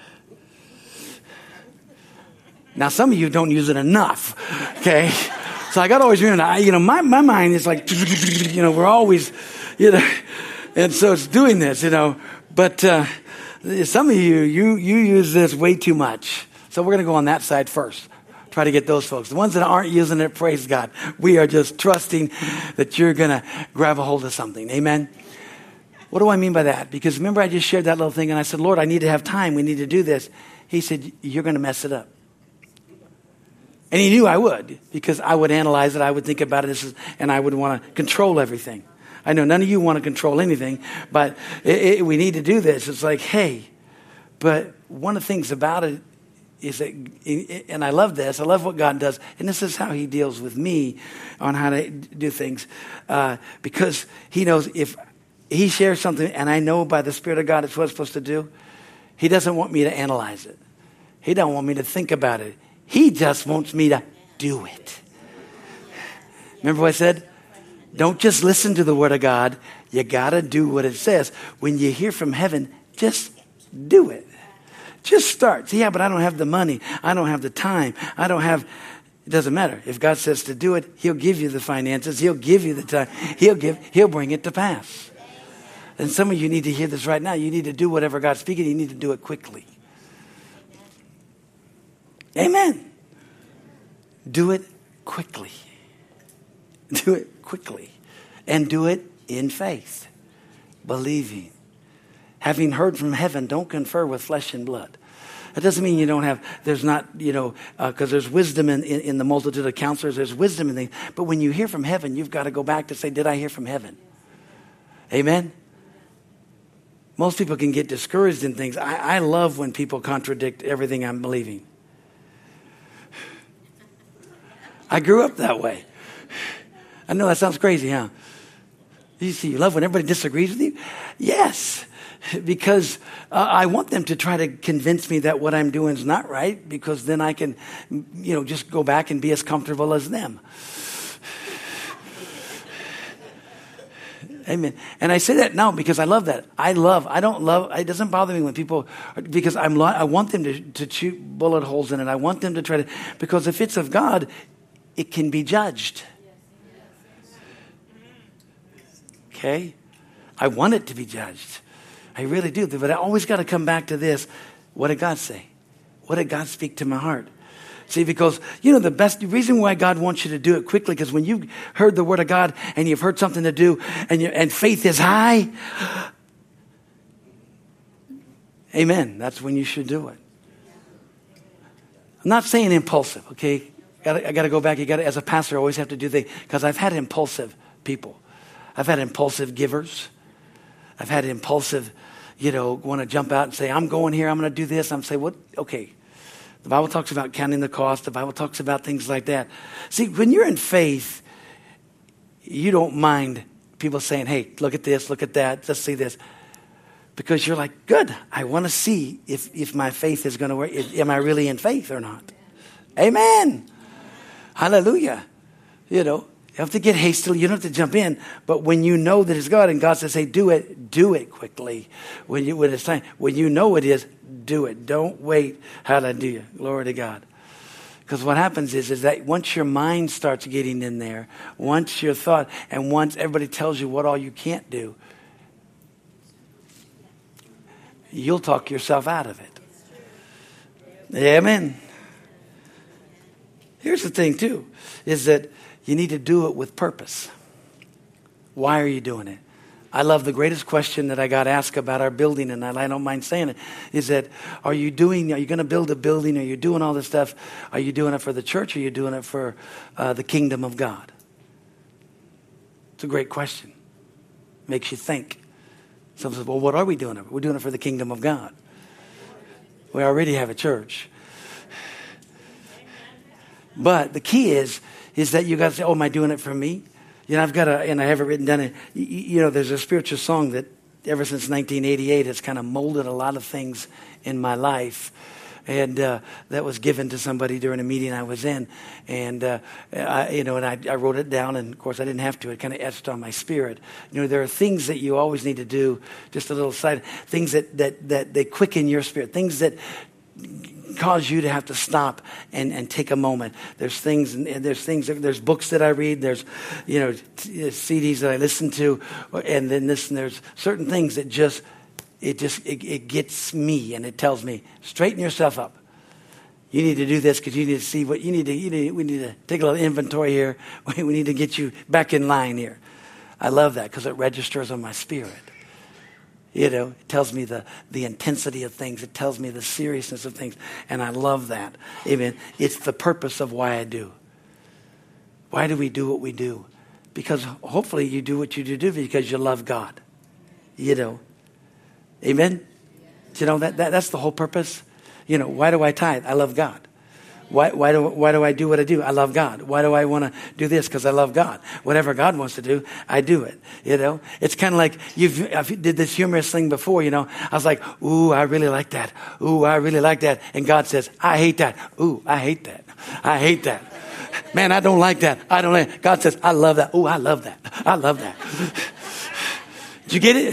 Speaker 3: Now, some of you don't use it enough, okay? So I got to always remember, my mind is like, we're always, and so it's doing this, But some of you use this way too much. So we're going to go on that side first. Try to get those folks. The ones that aren't using it, praise God. We are just trusting that you're going to grab a hold of something. Amen? What do I mean by that? Because remember I just shared that little thing and I said, Lord, I need to have time. We need to do this. He said, you're going to mess it up. And he knew I would because I would analyze it. I would think about it and I would want to control everything. I know none of you want to control anything, but we need to do this. It's like, hey, but one of the things about it is that, and I love this, I love what God does, and this is how he deals with me on how to do things, because he knows if he shares something and I know by the Spirit of God it's what I'm supposed to do, he doesn't want me to analyze it. He don't want me to think about it. He just wants me to do it. Remember what I said? Don't just listen to the Word of God. You got to do what it says. When you hear from heaven, just do it. Just start. Yeah, but I don't have the money. I don't have the time. It doesn't matter. If God says to do it, he'll give you the finances. He'll give you the time. He'll bring it to pass. And some of you need to hear this right now. You need to do whatever God's speaking. You need to do it quickly. Amen. Do it quickly. Do it quickly. And do it in faith. Believing. Having heard from heaven, don't confer with flesh and blood. That doesn't mean you don't have, there's not, because there's wisdom in the multitude of counselors. There's wisdom in things. But when you hear from heaven, you've got to go back to say, did I hear from heaven? Amen? Most people can get discouraged in things. I love when people contradict everything I'm believing. I grew up that way. I know that sounds crazy, huh? You love when everybody disagrees with you? Yes, because I want them to try to convince me that what I'm doing is not right, because then I can, just go back and be as comfortable as them. Amen. And I say that now because I love that. It doesn't bother me when people, because I want them to shoot bullet holes in it. I want them to try to, because if it's of God, it can be judged. Okay? I want it to be judged. I really do. But I always got to come back to this. What did God say? What did God speak to my heart? See, because, the reason why God wants you to do it quickly, because when you've heard the word of God and you've heard something to do and faith is high, amen, that's when you should do it. I'm not saying impulsive, okay? I got to go back. As a pastor, I always have to do things, because I've had impulsive people. I've had impulsive givers. I've had impulsive, want to jump out and say, I'm going here, I'm going to do this. I'm saying, what? Okay. The Bible talks about counting the cost. The Bible talks about things like that. See, when you're in faith, you don't mind people saying, hey, look at this, look at that, let's see this. Because you're like, good, I want to see if my faith is going to work. Am I really in faith or not? Amen. Hallelujah. You have to get hastily. You don't have to jump in. But when you know that it's God and God says, hey, do it quickly. When it's time, when you know it is, do it. Don't wait. Hallelujah. Glory to God. Because what happens is that once your mind starts getting in there, once your thought, and once everybody tells you what all you can't do, you'll talk yourself out of it. Amen. Here's the thing too, is that you need to do it with purpose. Why are you doing it? I love the greatest question that I got asked about our building, and I don't mind saying it, is that are you going to build a building? Are you doing all this stuff? Are you doing it for the church? Or are you doing it for the kingdom of God? It's a great question. Makes you think. Some says, well, what are we doing it? We're doing it for the kingdom of God. We already have a church. But the key is that you got to say, oh, am I doing it for me? I've got and I have it written down. There's a spiritual song that ever since 1988 has kind of molded a lot of things in my life. And that was given to somebody during a meeting I was in. And, I wrote it down. And, of course, I didn't have to. It kind of etched on my spirit. There are things that you always need to do, just a little side, things that they quicken your spirit, things that cause you to have to stop and take a moment. There's there's books that I read, there's CDs that I listen to, and then there's certain things that it gets me, and it tells me, straighten yourself up. You need to do this because you need to see what we need to take a little inventory here. We need to get you back in line here. I love that because it registers on my spirit. It tells me the intensity of things. It tells me the seriousness of things. And I love that. Amen. It's the purpose of why I do. Why do we do what we do? Because hopefully you do what you do because you love God. Amen. That's the whole purpose. Why do I tithe? I love God. Why do I do what I do? I love God. Why do I want to do this? Because I love God. Whatever God wants to do, I do it. It's kind of like I did this humorous thing before. I was like, ooh, I really like that. Ooh, I really like that. And God says, I hate that. Ooh, I hate that. I hate that. Man, I don't like that. I don't like it. God says, I love that. Ooh, I love that. I love that. Did you get it?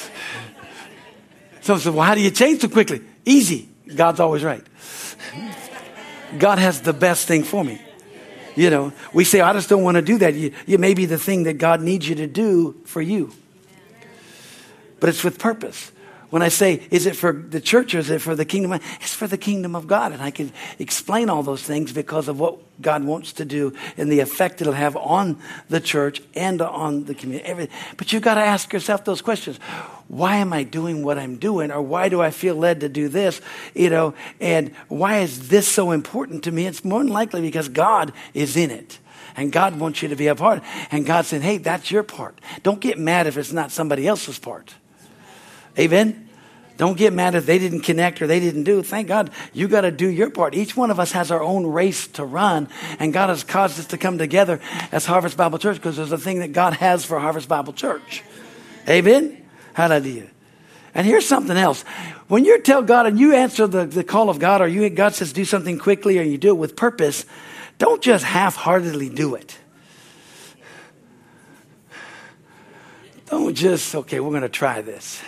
Speaker 3: So well, how do you change so quickly? Easy. God's always right. God has the best thing for me. We say, I just don't want to do that. You may be the thing that God needs you to do for you. But it's with purpose. When I say, is it for the church or is it for the kingdom? It's for the kingdom of God. And I can explain all those things because of what God wants to do and the effect it'll have on the church and on the community. But you've got to ask yourself those questions. Why am I doing what I'm doing? Or why do I feel led to do this? And why is this so important to me? It's more than likely because God is in it. And God wants you to be a part. And God said, hey, that's your part. Don't get mad if it's not somebody else's part. Amen? Don't get mad if they didn't connect or they didn't do. Thank God you got to do your part. Each one of us has our own race to run. And God has caused us to come together as Harvest Bible Church because there's a thing that God has for Harvest Bible Church. Amen? Hallelujah. And here's something else. When you tell God and you answer the call of God or God says do something quickly or you do it with purpose, don't just half-heartedly do it. don't just, okay, we're going to try this.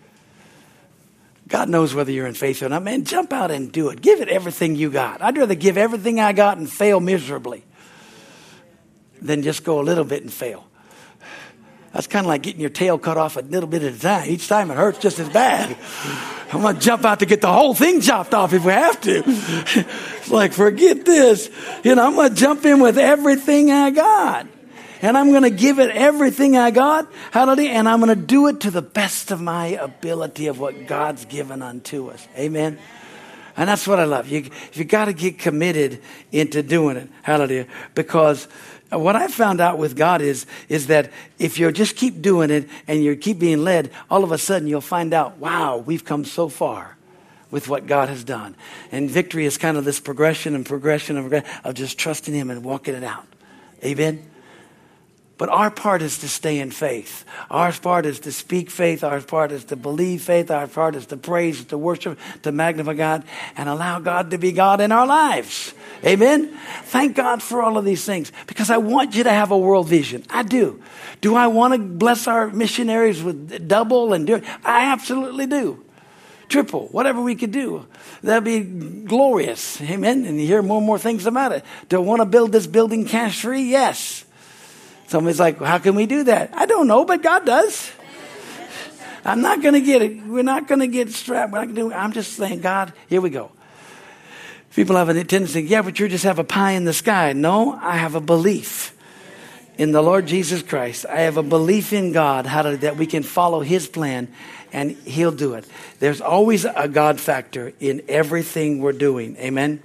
Speaker 3: God knows whether you're in faith or not. Man, jump out and do it. Give it everything you got. I'd rather give everything I got and fail miserably than just go a little bit and fail. That's kind of like getting your tail cut off a little bit at a time. Each time it hurts just as bad. I'm going to jump out to get the whole thing chopped off if we have to. It's like, forget this. I'm going to jump in with everything I got. And I'm going to give it everything I got. Hallelujah. And I'm going to do it to the best of my ability of what God's given unto us. Amen. And that's what I love. You got to get committed into doing it. Hallelujah. Because what I found out with God is that if you just keep doing it and you keep being led, all of a sudden you'll find out, wow, we've come so far with what God has done. And victory is kind of this progression of just trusting Him and walking it out. Amen. But our part is to stay in faith. Our part is to speak faith. Our part is to believe faith. Our part is to praise, to worship, to magnify God, and allow God to be God in our lives. Amen? Thank God for all of these things, because I want you to have a world vision. I do. Do I want to bless our missionaries with double and do it? I absolutely do. Triple, whatever we could do. That'd be glorious. Amen? And you hear more and more things about it. Do I want to build this building cash free? Yes. Somebody's like, well, how can we do that? I don't know, but God does. I'm not going to get it. We're not going to get strapped. I'm just saying, God, here we go. People have a tendency to think, yeah, but you just have a pie in the sky. No, I have a belief in the Lord Jesus Christ. I have a belief in God, that we can follow His plan and He'll do it. There's always a God factor in everything we're doing. Amen?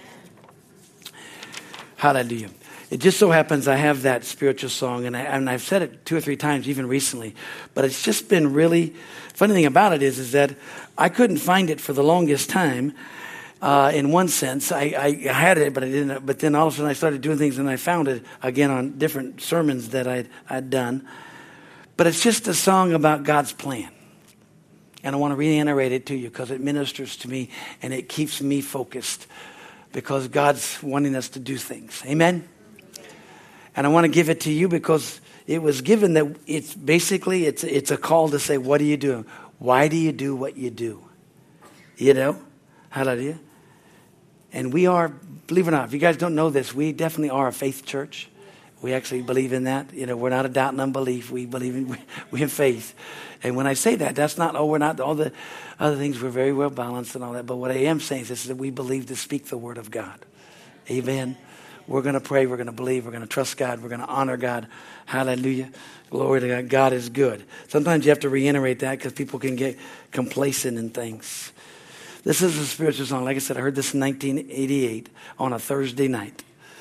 Speaker 3: Hallelujah. It just so happens I have that spiritual song, and I've said it 2 or 3 times even recently, but it's just been really, funny thing about it is that I couldn't find it for the longest time. In one sense, I had it, but I didn't. But then all of a sudden I started doing things, and I found it again on different sermons that I'd done. But it's just a song about God's plan. And I want to reiterate it to you because it ministers to me, and it keeps me focused because God's wanting us to do things. Amen? And I want to give it to you because it was given that it's basically, it's a call to say, what are you doing? Why do you do what you do? Hallelujah. And we are, believe it or not, if you guys don't know this, we definitely are a faith church. We actually believe in that. We're not a doubt and unbelief. We believe in, we have faith. And when I say that, that's not, we're not all the other things. We're very well balanced and all that. But what I am saying is that we believe to speak the word of God. Amen. We're going to pray. We're going to believe. We're going to trust God. We're going to honor God. Hallelujah. Glory to God. God is good. Sometimes you have to reiterate that because people can get complacent in things. This is a spiritual song. Like I said, I heard this in 1988 on a Thursday night.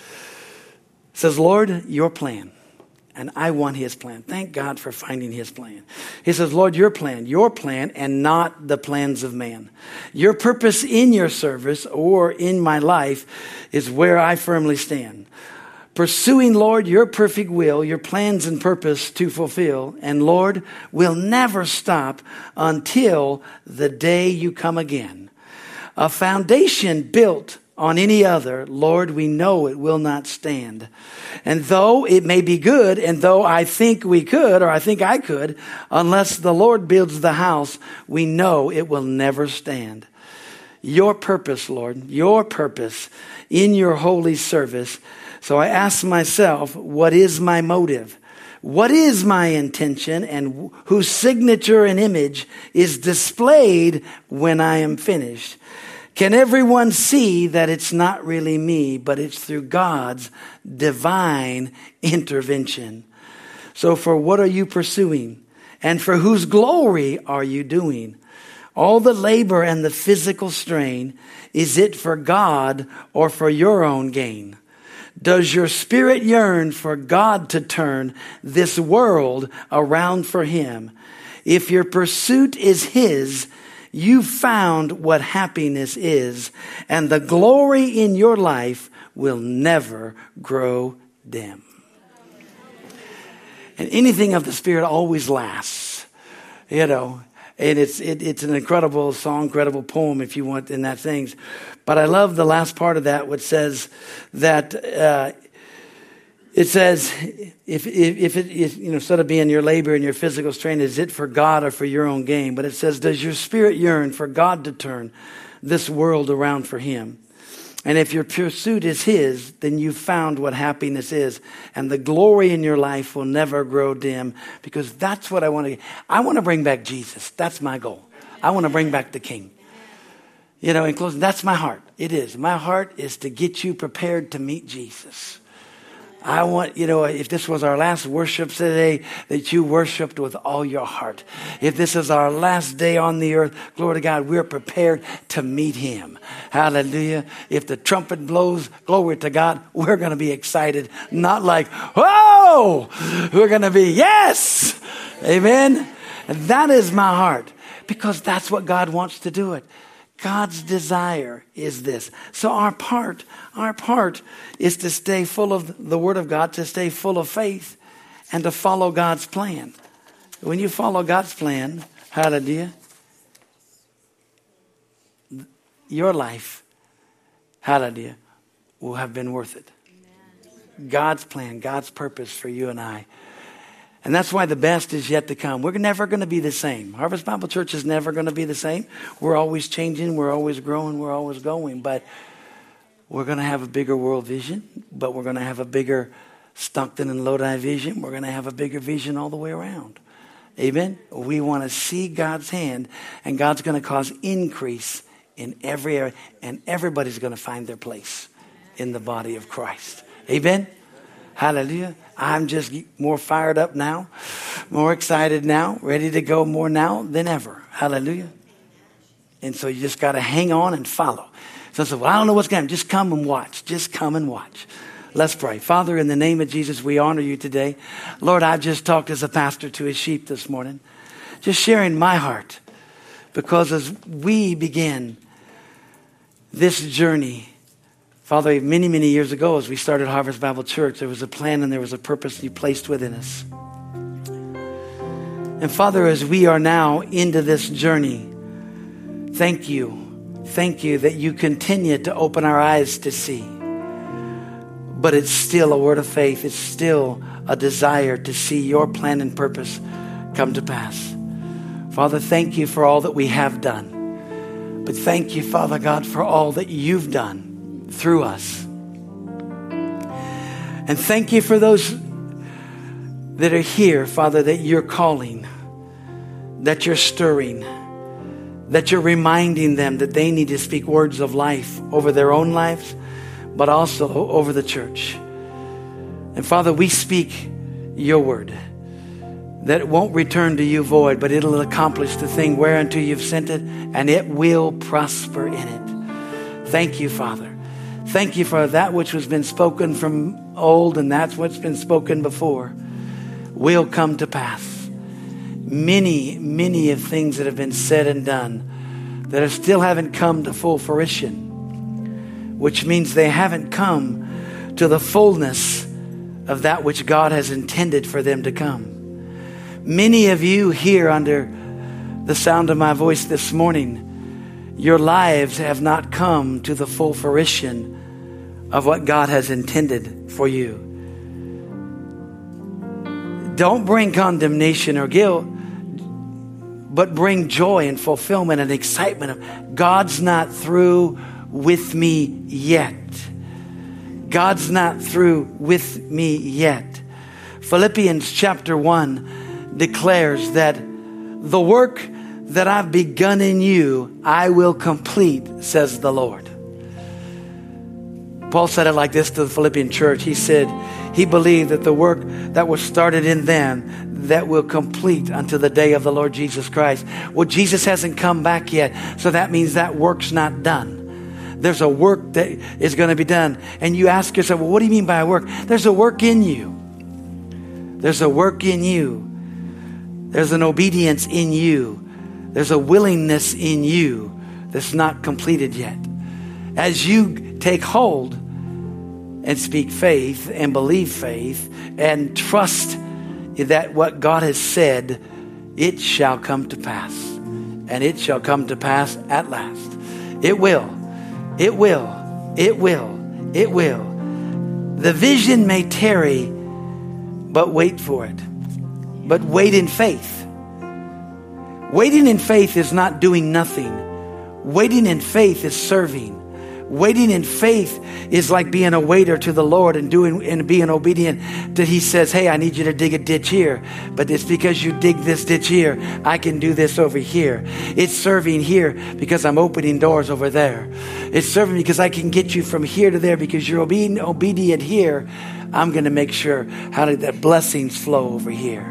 Speaker 3: It says, Lord, your plan. And I want His plan. Thank God for finding His plan. He says, Lord, your plan, and not the plans of man. Your purpose in your service or in my life is where I firmly stand. Pursuing, Lord, your perfect will, your plans and purpose to fulfill. And Lord, we'll never stop until the day you come again. A foundation built on any other, Lord, we know it will not stand. And though it may be good, and though I think we could, or I think I could, unless the Lord builds the house, we know it will never stand. Your purpose, Lord, your purpose in your holy service. So I ask myself, what is my motive? What is my intention, and whose signature and image is displayed when I am finished? Can everyone see that it's not really me, but it's through God's divine intervention? So for what are you pursuing? And for whose glory are you doing? All the labor and the physical strain, is it for God or for your own gain? Does your spirit yearn for God to turn this world around for Him? If your pursuit is His, you found what happiness is, and the glory in your life will never grow dim. And anything of the Spirit always lasts, and it's an incredible song, incredible poem if you want in that things. But I love the last part of that, which says that It says, if it is, instead of being your labor and your physical strain, is it for God or for your own gain? But it says, does your spirit yearn for God to turn this world around for him? And if your pursuit is his, then you've found what happiness is. And the glory in your life will never grow dim, because that's what I want to. I want to bring back Jesus. That's my goal. I want to bring back the King. In closing, that's my heart. It is. My heart is to get you prepared to meet Jesus. I want, if this was our last worship today, that you worshiped with all your heart. If this is our last day on the earth, glory to God, we're prepared to meet him. Hallelujah. If the trumpet blows, glory to God, we're going to be excited. Not like, whoa! We're going to be, yes! Amen? And that is my heart, because that's what God wants to do it. God's desire is this. So our part is to stay full of the Word of God, to stay full of faith, and to follow God's plan. When you follow God's plan, hallelujah, your life, hallelujah, will have been worth it. Amen. God's plan, God's purpose for you and I. And that's why the best is yet to come. We're never going to be the same. Harvest Bible Church is never going to be the same. We're always changing. We're always growing. We're always going. But we're going to have a bigger world vision. But we're going to have a bigger Stockton and Lodi vision. We're going to have a bigger vision all the way around. Amen? We want to see God's hand. And God's going to cause increase in every area. And everybody's going to find their place in the body of Christ. Amen? Hallelujah. I'm just more fired up now, more excited now, ready to go more now than ever. Hallelujah. And so you just got to hang on and follow. So well, I don't know what's going to happen. Just come and watch. Just come and watch. Let's pray. Father, in the name of Jesus, we honor you today. Lord, I've just talked as a pastor to his sheep this morning, just sharing my heart, because as we begin this journey, Father, many, many years ago, as we started Harvest Bible Church, there was a plan and there was a purpose you placed within us. And Father, as we are now into this journey, thank you. Thank you that you continue to open our eyes to see. But it's still a word of faith. It's still a desire to see your plan and purpose come to pass. Father, thank you for all that we have done. But thank you, Father God, for all that you've done through us. And thank you for those that are here, Father, that you're calling, that you're stirring, that you're reminding them that they need to speak words of life over their own lives, but also over the church. And Father, we speak your word, that it won't return to you void, but it'll accomplish the thing whereunto you've sent it, and it will prosper in it. Thank you, Father. Thank you for that which has been spoken from old, and that's what's been spoken before will come to pass. Many, many of things that have been said and done that still haven't come to full fruition, which means they haven't come to the fullness of that which God has intended for them to come. Many of you here under the sound of my voice this morning, your lives have not come to the full fruition of what God has intended for you. Don't bring condemnation or guilt, but bring joy and fulfillment and excitement of God's not through with me yet. God's not through with me yet. Philippians chapter 1 declares that the work that I've begun in you, I will complete, says the Lord. Paul said it like this to the Philippian church. He said he believed that the work that was started in them, that will complete until the day of the Lord Jesus Christ. Well, Jesus hasn't come back yet, so that means that work's not done. There's a work that is going to be done. And you ask yourself, well, what do you mean by a work? There's a work in you. There's a work in you. There's an obedience in you. There's a willingness in you that's not completed yet. As you take hold and speak faith and believe faith and trust that what God has said, it shall come to pass. And it shall come to pass at last. It will. It will. It will. It will. The vision may tarry, but wait for it. But wait in faith. Waiting in faith is not doing nothing. Waiting in faith is serving. Waiting in faith is like being a waiter to the Lord and being obedient that He says, hey, I need you to dig a ditch here. But it's because you dig this ditch here, I can do this over here. It's serving here because I'm opening doors over there. It's serving because I can get you from here to there because you're obedient here. I'm going to make sure that blessings flow over here.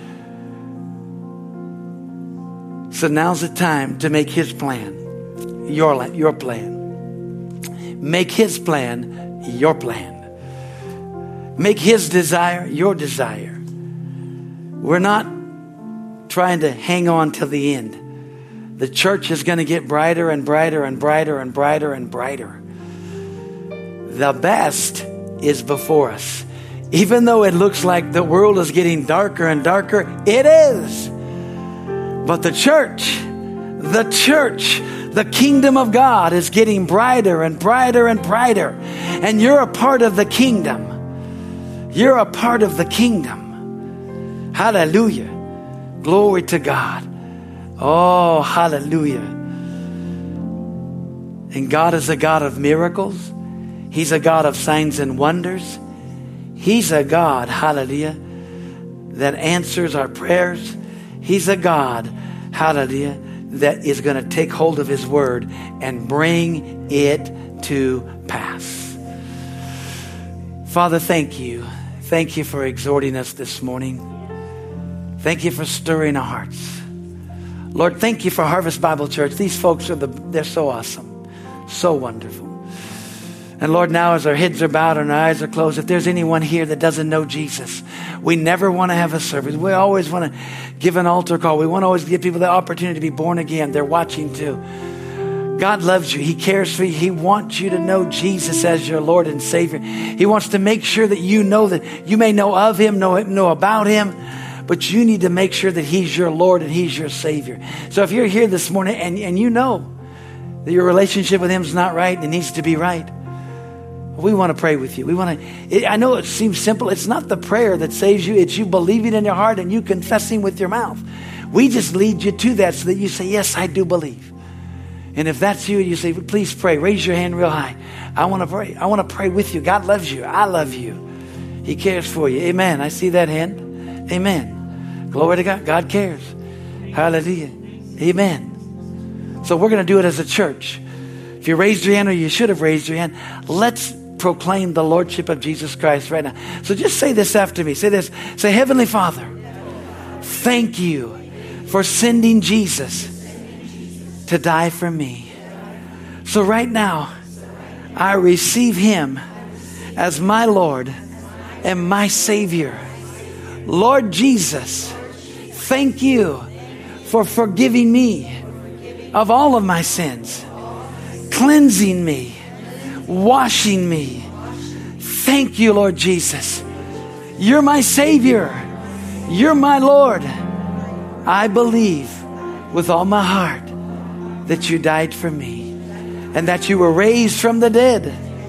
Speaker 3: So now's the time to make His plan your plan. Make His plan your plan. Make His desire your desire. We're not trying to hang on till the end. The church is going to get brighter and brighter and brighter and brighter and brighter. The best is before us. Even though it looks like the world is getting darker and darker, it is. But the church, the kingdom of God is getting brighter and brighter and brighter. And you're a part of the kingdom. You're a part of the kingdom. Hallelujah. Glory to God. Oh, hallelujah. And God is a God of miracles. He's a God of signs and wonders. He's a God, hallelujah, that answers our prayers. He's a God, hallelujah, that is going to take hold of His word and bring it to pass. Father, thank you. Thank you for exhorting us this morning. Thank you for stirring our hearts. Lord, thank you for Harvest Bible Church. These folks they're so awesome, so wonderful. And Lord, now as our heads are bowed and our eyes are closed, if there's anyone here that doesn't know Jesus, we never want to have a service. We always want to give an altar call. We want to always give people the opportunity to be born again. They're watching too. God loves you. He cares for you. He wants you to know Jesus as your Lord and Savior. He wants to make sure that you know that you may know of Him, know about Him, but you need to make sure that He's your Lord and He's your Savior. So if you're here this morning and you know that your relationship with Him is not right and it needs to be right, we want to pray with you. I know it seems simple. It's not the prayer that saves you. It's you believing in your heart and you confessing with your mouth. We just lead you to that so that you say, yes, I do believe. And if that's you, you say, please pray. Raise your hand real high. I want to pray. I want to pray with you. God loves you. I love you. He cares for you. Amen. I see that hand. Amen. Glory to God. God cares. Hallelujah. Amen. So we're going to do it as a church. If you raised your hand, or you should have raised your hand, let's proclaim the Lordship of Jesus Christ right now. So just say this after me. Say this. Say, Heavenly Father, thank you for sending Jesus to die for me. So right now, I receive Him as my Lord and my Savior. Lord Jesus, thank you for forgiving me of all of my sins, cleansing me, washing me. Thank you, Lord Jesus. You're my Savior. You're my Lord. I believe with all my heart that you died for me and that you were raised from the dead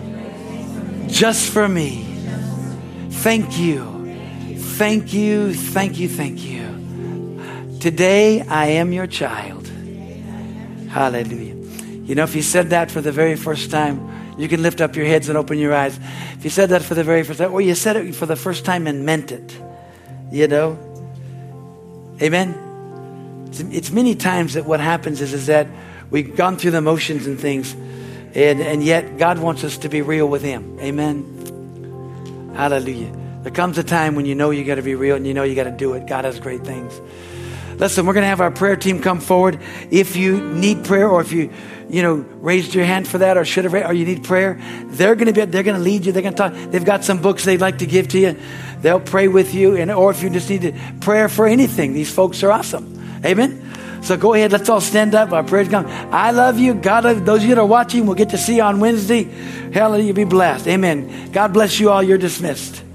Speaker 3: just for me. Thank you. Thank you. Thank you. Thank you. Today I am your child. Hallelujah. You know, if you said that for the very first time, you can lift up your heads and open your eyes. If you said that for the very first time, or you said it for the first time and meant it, you know, amen. It's many times that what happens is that we've gone through the motions and things, and yet God wants us to be real with Him. Amen. Hallelujah. There comes a time when you know you got to be real and you know you got to do it. God has great things. Listen, we're going to have our prayer team come forward. If you need prayer, or if you raised your hand for that, or should have, or you need prayer, they're going to lead you. They're going to talk. They've got some books they'd like to give to you. They'll pray with you, or if you just need prayer for anything, these folks are awesome. Amen. So go ahead. Let's all stand up. Our prayers come. I love you. God, those of you that are watching, we'll get to see you on Wednesday. Hallelujah. Be blessed. Amen. God bless you all. You're dismissed.